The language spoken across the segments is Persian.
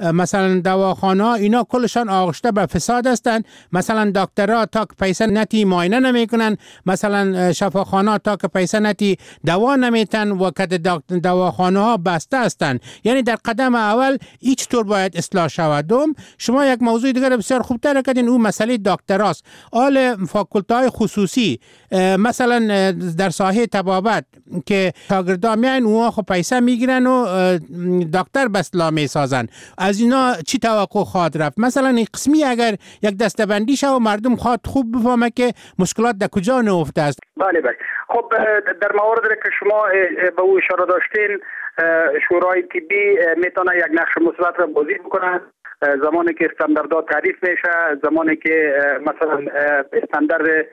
مثلا دواخانه ها اینا کلشان آغشته به فساد هستند. مثلا دکترها تا که پیسه نتی معاینه نمیکنن، مثلا شفاخانه تا که پیسه نتی دوا نمیتن و که دواخانه ها بسته هستند. یعنی در قدم اول هیچ طور باید اصلاح شود. دوم، شما یک موضوع دیگر بسیار خوبتر کردین، اون مسئله دکتراست. آل فاکولته های خصوصی مثلا در ساحه طبابت که شاگردان میان اونها خب پیسه میگیرن و دکتر به اصطلاح میسازن، از اینا چی توقع خواهد رفت؟ مثلا این قسمی اگر یک دستبندی شه و مردم خواهد خوب بفهمه که مشکلات در کجا نهفته است. بله. خب در مواردی که شما به او اشاره داشتین، شورای طبی میتونه یک نقش مثبت را بازی بکنه زمانی که استانداردها تعریف میشه، زمانی که مثلا استاندارد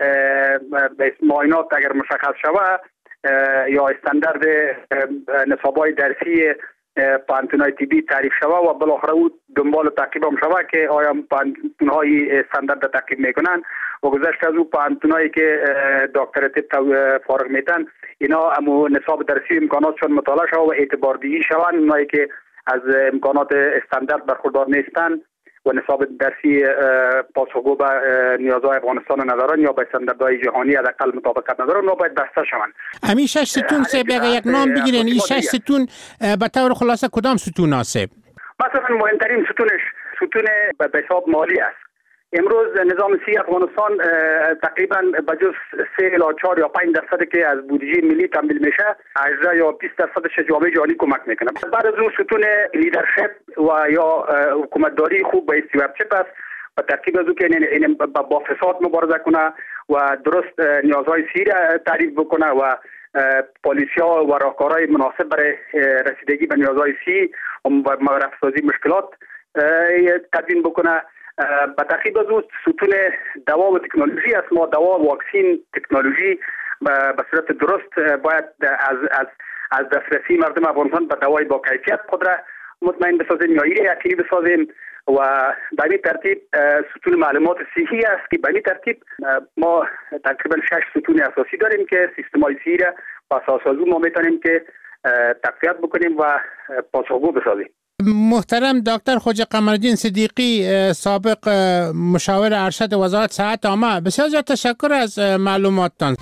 معاینات اگر مشخص شود یا استاندارد نصابای درسی پانتونای طبی تعریف شود و بالاخره او دنبال تعقیب هم شود که آیا پانتونهای استاندارد تعقیب میکنن و گذشت از او پانتونایی که دکتر طب فارغ میتن اینا امو نصاب درسی امکاناتشون مطالعه شود و اعتباردهی شوند. اونایی که از امکانات استاندارد برخوردار نیستن و نصاب درسی پاسخگو به نیازهای افغانستان ندارن یا به استانداردهای جهانی حداقل مطابقت ندارن، اونا باید بسته شوند. همین 6 ستون سه بگه یک نام بگیرین. این 6 ستون به طور خلاصه کدام ستون هست؟ مثلا مهمترین ستونش ستون به حساب مالی است. امروز نظام سی افغانستان تقریبا به جز 3 الی 4 یا 5% که از بودجه ملی تامین میشه، 18 یا 20% جامعه جهانی کمک میکنه. بعد از اون ستون لیدرشپ و یا حکومتداری خوب به استیوردشپ است و ترکیب از اون که این با فساد مبارزه کنه و درست نیازهای سی را تعریف بکنه و پالیسی‌ها و راهکارهای مناسب برای رسیدگی به نیازهای سی و رفع‌سازی مشکلات تدوین بکنه. به ترکیب از اون ستون دوا و تکنولوژی است. ما دوا و واکسین تکنولوژی به صورت درست باید از دسترسی مردم افغانستان به دوای با کیفیت قدرت مطمئن بسازیم یا یقینی بسازیم و به این ترتیب ستون معلومات صحی است که به این ترتیب ما تقریبا 6 ستون اساسی داریم که سیستم‌های صحی را با اساس از اون ما میتونیم که تقویت بکنیم و پاسخگو بسازیم. محترم دکتر خواجه قمرالدین صدیقی، سابق مشاور ارشد وزارت صحت عامه، بسیار زیاد تشکر از معلوماتتان.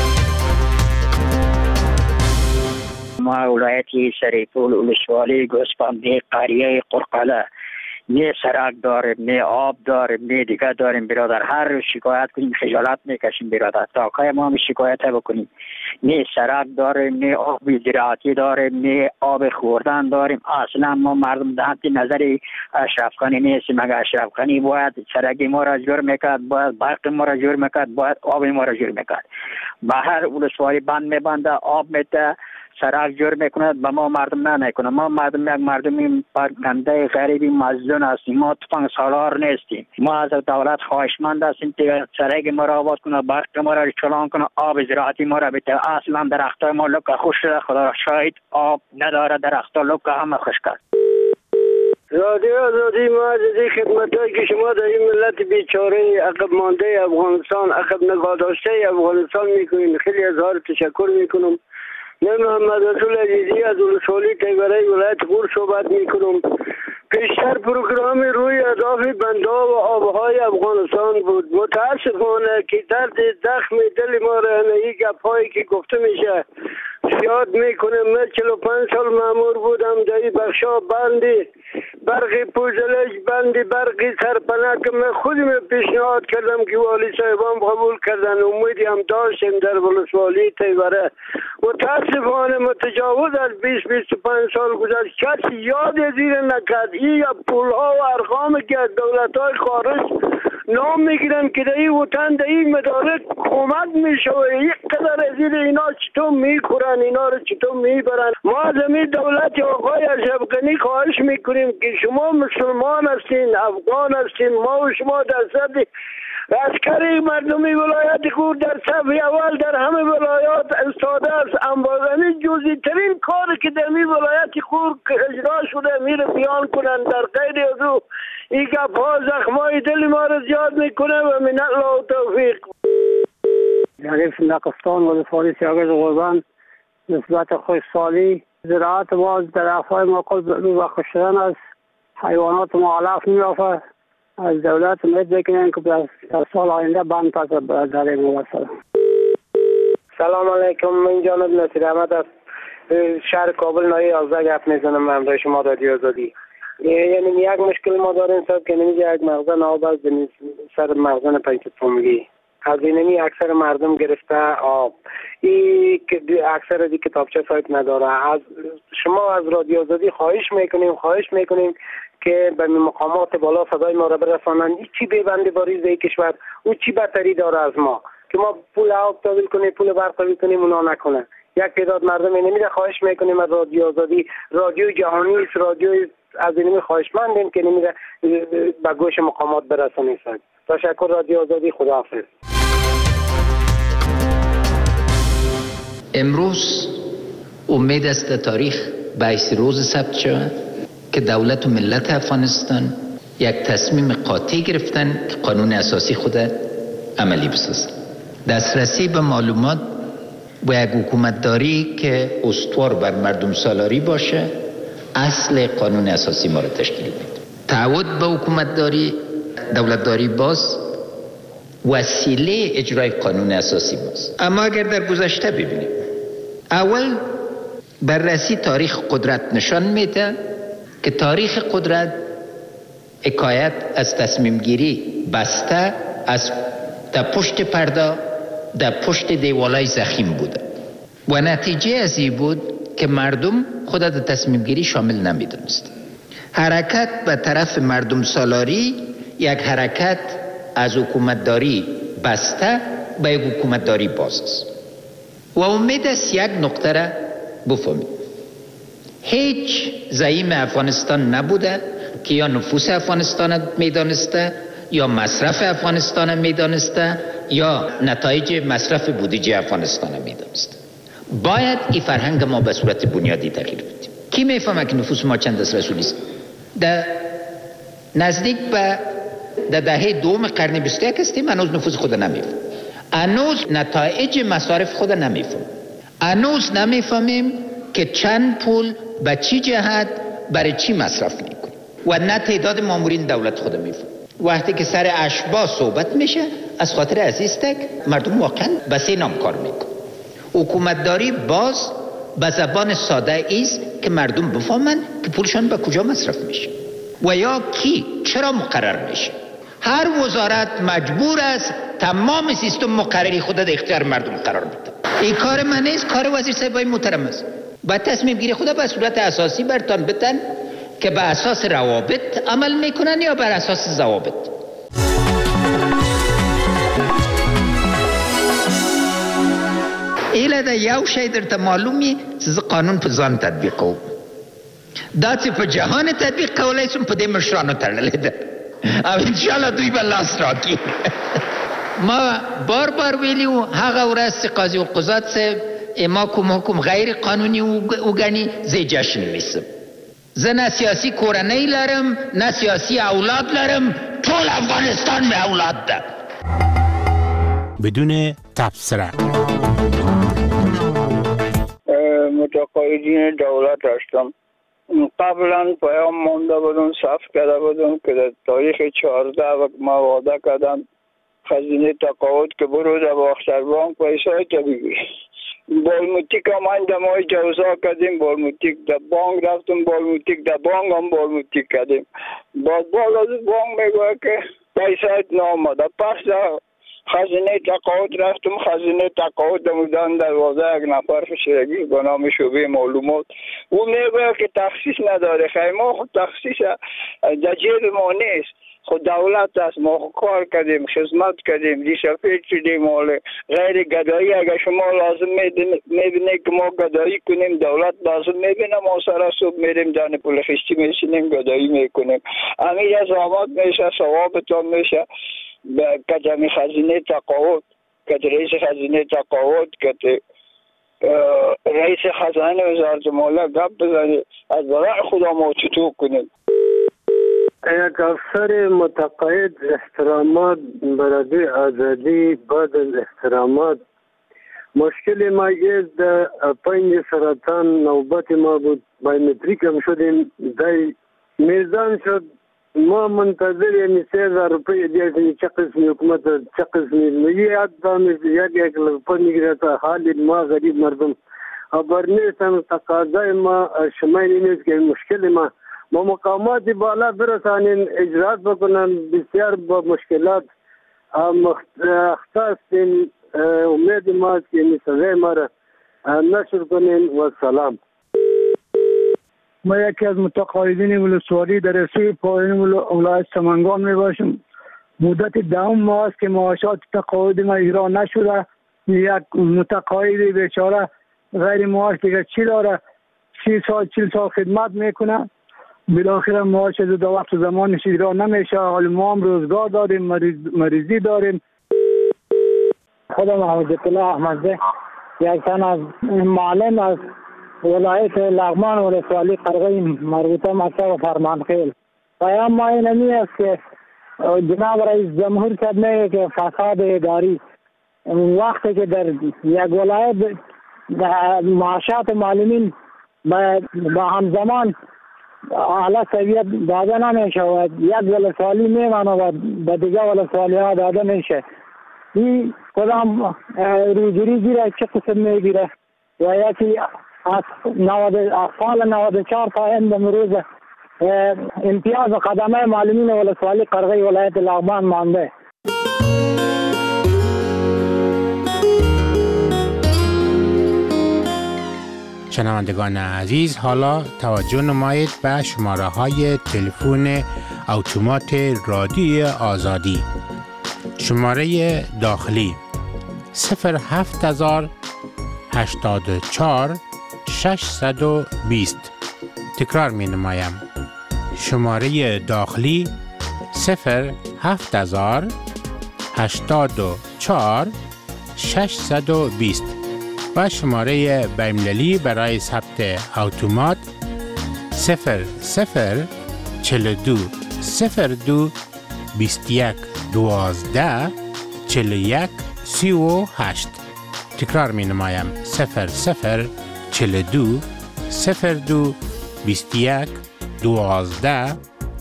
ما ولایتی سریپول ولسوالی گوسفندی قریه قرقله نه سرک داریم، نه آب داریم، نه دیگه داریم برادر. هر شکایت کنیم خجالت میکشیم برادر. تاکای ما شکایت بکنیم. نه سرک داریم، نه آب زراعتی داریم، نه آب خوردن داریم. اصلا ما مردم تحت نظر اشرف غنی نیستیم. اگر اشرف غنی باید سرک ما را جور میکرد، باید برق ما را جور میکرد، باید آب ما را جور میکرد. به هر ولسوالی بند میبنده، آب میده، سرک جور میکند، به ما مردم نکنه. ما مردم یک مردمی پرکنده غریبی مظلوم هستیم. ما تفنگ سالار نیستیم. ما از دولت خواهشمند هستیم که سرک ما را آباد کنه، برق ما را چلان کنه، آب زراعتی ما را بده. اصلا درختای ما لکه خوش شده، خدا را شاهد آب نداره، درختا لکه همه خوش کرد. آزادی ما از این خدمتایی که شما در این ملت بیچاره عقب مانده افغانستان، عقب نگاه داشته افغانستان میکنین، خیلی از ها تشکر میکنم. من محمد رسول عزیزی از ولسوالی تیوره ولایت غور صحبت میکنم. پیشتر پروگرام روی اهداف بندها و آبهای افغانستان بود. متاسفانه که درد زخم دل ما را همه گپ‌هایی که گفته میشه یاد میکنه. من 45 سال مامور بودم در این بخشا بندی برقی پوزلج بندی برقی سرپناه که من خودم پیشنهاد کردم که والی صاحبان قبول کردن. امیدی هم داشتیم در ولسوالی تیوره. متاسفانه متجاوز از 20-25 سال گذشت، کسی یاد زیر نکرد. این پولها و ارقام که از دولت‌های خارج نام میگیرن که در این وطن در این مدارک کمک میشه، یک قدر از اینا چطور میکنن، اینا رو چطور میبرن. ما از این دولت آقای اشرف غنی خواهش میکنیم که شما مسلمان هستین، افغان هستین، ما و شما در صد عسکری مردمی ولایت غور در صف اول در همه ولایات استاده است. امبازانی جزئی ترین کاری که در این ولایت غور اجرا شده میره بیان کنن. در غیر از او این گپ‌ها زخمای دل ما رو زیاد میکنه و من الله توفیق. حریف نقستان ولسوالی سیاگز قربان، نسبت خوشسالی زراعت ما در افای ما کل و خوش شدن است. حیوانات ما علف میافه. از دولت امید بکنیم که در سال آینده بند پس در موصل. سلام علیکم، من جانب نصیر احمد از شهر کابل نای 11 گپ میزنم همراه شما رادیو آزادی. یعنی یک مشکل ما داریم صاحب که نمیگه یک مغزن آب از سر مغزن 5 تومگی از اینمی اکثر مردم گرفته آب. این که اکثر دی کتابچه سایت نداره. از شما از رادیو آزادی خواهش میکنیم که به مقامات بالا صدای ما را برسانند. چی ببنده باریز ای کشور او چی برتری داره از ما که ما پول آب تحویل کنیم، پول برق تحویل کنیم، اونا نکنه. یک تعداد مردم نمیده. خواهش میکنیم از رادیو آزادی، رادیو جهانی است، رادیو از اینمی خواهشمندیم که نمیده به گوش مقامات برسانید. تشکر رادیو آزادی، خداحافظ. امروز امید است تاریخ 22 روز ثبت شود که دولت و ملت افغانستان یک تصمیم قاطع گرفتن که قانون اساسی خود عملی بسازند. دسترسی به معلومات و یک حکومتداری که استوار بر مردم سالاری باشه اصل قانون اساسی ما را تشکیل میده. تعهد به حکومتداری، دولتداری باز وسیله اجرای قانون اساسی باز. اما اگر در گذشته ببینیم، اول بررسی تاریخ قدرت نشان میده که تاریخ قدرت حکایت از تصمیم گیری بسته از در پشت پرده، در پشت دیوالای زخیم بوده و نتیجه از این بود که مردم خود در تصمیم گیری شامل نمیدونست. حرکت به طرف مردم سالاری یک حرکت از حکومتداری بسته به یک حکومتداری باز است و امید است یک نقطه را بفهمید. هیچ زعیم افغانستان نبوده که یا نفوس افغانستان میدانسته یا مصرف افغانستان میدانسته یا نتایج مصرف بودجه افغانستان میدانسته. باید این فرهنگ ما به صورت بنیادی تغییر بدیم. کی میفهمه که نفوس ما چند است رسولی است؟ در نزدیک به دهه دوم قرن 21 هستیم، هنوز نفوس خود نمیفهمیم. هنوز نتایج مصارف خود نمیفهمیم. هنوز نمیفهمیم که چند پول به چی جهت برای چی مصرف میکنیم و نه تعداد مامورین دولت خود میفهمیم. وقتی که سر اشباح صحبت میشه از خاطر عزیزتک مردم واقعا به سه نام کار میکنه. حکومتداری باز به زبان ساده ایست که مردم بفهمن که پولشان به کجا مصرف میشه و یا کی چرا مقرر میشه. هر وزارت مجبور است تمام سیستم مقرری خود در اختیار مردم قرار بده. این کار من نیست، کار وزیر صاحبای محترم است. باید تصمیم گیری خود به صورت اساسی برتان بدن که به اساس روابط عمل میکنن یا بر اساس ضوابط. ایله دا یو شی درته معلومی چې قانون په ځان تطبیق کوم. دا چې په جهان تطبیق کولای شم په دې مشرانو تړلې ده او انشاءالله دوی به لاس راکړي. ما بار بار ویلیو هغه ورځ چې قاضي و قضات صاحب ما کوم حکم غیر قانوني وګڼي زه جشن نیسم. زه نه سیاسي کورنۍ لرم نه سیاسي اولاد لرم، ټول افغانستان می اولاد ده. بدون تبصره. متقاعدین دولت هستم. قبلا پیام مانده بودم، ثبت کرده بودم که در تاریخ 14 وقت ما وعده کردم خزینه تقاعد که برو در باختر بانک پیسای تا بگیر. بالموتیک هم این دمای جوزا کردیم، بالموتیک در بانک رفتم، بالموتیک در بانک هم بالموتیک کردیم. بعد بالا از بانک میگوه که پیسایت نامده. پس در خزینه تقاعد رفتم، خزینه تقاعد دمودن دروازه یک نفر فشرگی به نام شعبه معلومات. او میگوه که تخصیص نداره. خیلی ما خود تخصیص در جیب ما نیست، خود دولت است. ما خود کار کردیم، خدمت کردیم، دیسپیت شدیم. غیر گدایی اگر شما لازم میبینه که ما گدایی کنیم، دولت لازم میبینه ما سر صبح میریم جان پول خشتی میشینیم گدایی میکنیم. امیر از آمد میشه، ثوابتان میشه. کجامی خزینه تقاعد، کج رئیس خزینه تقاعد، کج رئیس خزانه وزارت مالیه گپ بزنید از برای خدا ما چطور کنیم. یک افسر متقاعد احترامات برای آزادی بعد از احترامات مشکل ما است. در 5 سرطان نوبت ما بود، بایومتریک هم شدیم، دای میزان شد. ما منتظر یعنی 3000 روپیه دیگه چه قسمی حکومت چه قسمی میاد دانش یک لقمه میگیره تا حال ما غریب مردم خبر نیستن. تقاضای ما شما نیست که مشکل ما مقامات بالا برسانین اجرات بکنن. بسیار با مشکلات اختصاصین. امید ما است که سزای ما را نشر کنین و سلام. ما یکی از متقاعدین ولسوالی در سوی پایین ولایت سمنگان می باشم. مدت 10 ماه است که معاشات تقاعد ما اجرا نشده. یک متقاعد بیچاره غیر معاش دیگه چی داره؟ 30 سال 40 سال خدمت میکنه، بالاخره معاش دو وقت زمانش اجرا نمیشه. حال ما هم روزگار داریم، مریضی داریم. خودم حضرت الله احمدزه یک تن از معلم از ولایت لغمان ولسوالی قرغی مربوطه مکتب فرمانخیل. پیام ما اینمی است که جناب رئیس جمهور صاحب میگه که فساد اداری وقتی که در یک ولایت معاشات معلمین با همزمان اعلی سویت داده نمیشه و یک ولسوالی میمانه و به دیگه ولسوالی ها داده میشه. این کدام روزگیری زیره چه قسم میگیره و یکی از سال 94 تا امروز امتیاز قدمه معلمین ولسوالی قرغی ولایت لغمان مانده. شنوندگان عزیز، حالا توجه نمایید به شماره های تلفن اتومات رادیوی آزادی. شماره داخلی 07084 620. تکرار می نمایم. شماره داخلی 07084 620 و شماره بین‌المللی برای ثبت اتومات 0042 02 21 12 41 38. تکرار می نمایم. 0042 02 21 12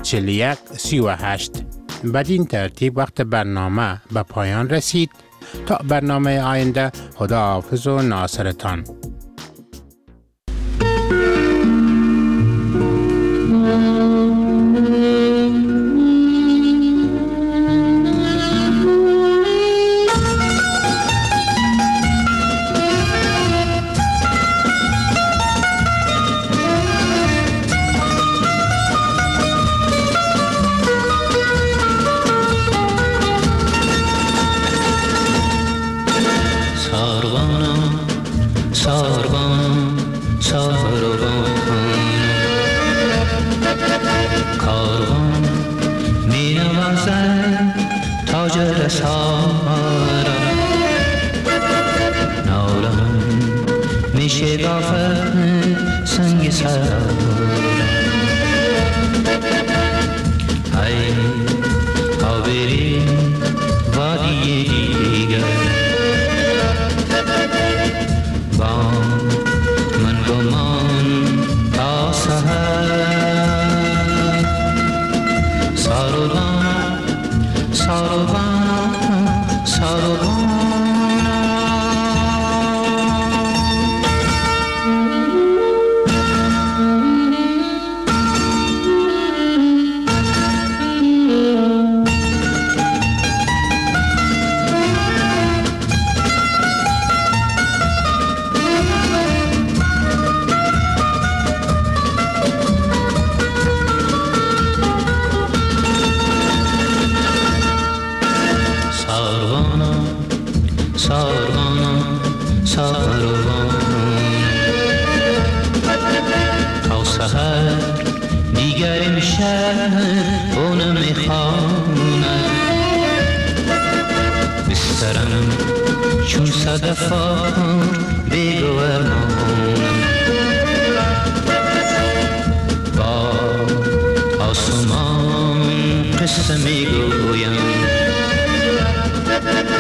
41 38. بدین ترتیب وقت برنامه به پایان رسید. تا برنامه آینده، خداحافظ و ناصرتان. قصه میگویم